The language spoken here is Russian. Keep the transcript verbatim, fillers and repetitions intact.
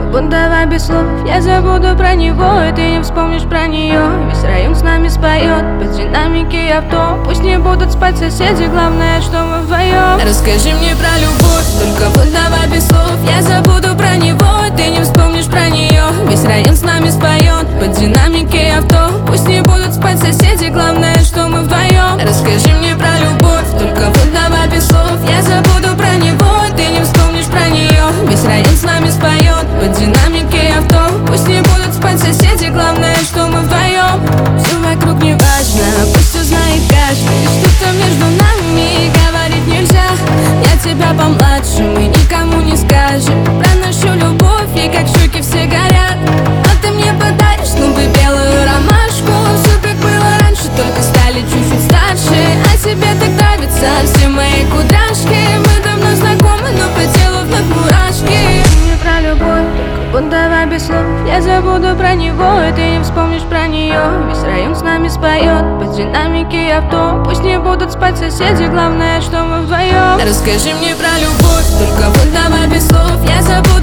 Только будто без слов. Я забуду про него, и ты не вспомнишь про нее. Весь район с нами споет под динамики авто. Пусть не будут спать соседи, главное, что мы вдвоем. Расскажи мне про любовь, только будто без слов. Я забуду про него, и ты не вспомнишь про нее. Весь район с нами споет под динамики авто. Пусть не будут спать соседи, главное, что мы вдвоем. Расскажи мне про любовь, только будто без слов. Я забуду про него, и ты не вспомнишь про нее. Весь район с нами споет под динамики авто. Пусть не будут спать соседи, главное, что мы вдвоем. Все вокруг не важно, пусть узнает каждый. Что-то между нами говорить нельзя. Я тебя помладше, мы никому не скажем про нашу любовь, и как щеки все горят. А ты мне подаришь снова белую ромашку. Все как было раньше, только стали чуть-чуть старше. А тебе так нравятся все мои кудряшки. Мы давно знакомы, но по телу вновь мурашки. Не про любовь, только будто без слов. Я забуду про него, и ты не вспомнишь про нее. Весь район с нами споет под динамики авто. Пусть не будут спать соседи, главное, что мы вдвоем. Расскажи мне про любовь, только будто без слов. Я забуду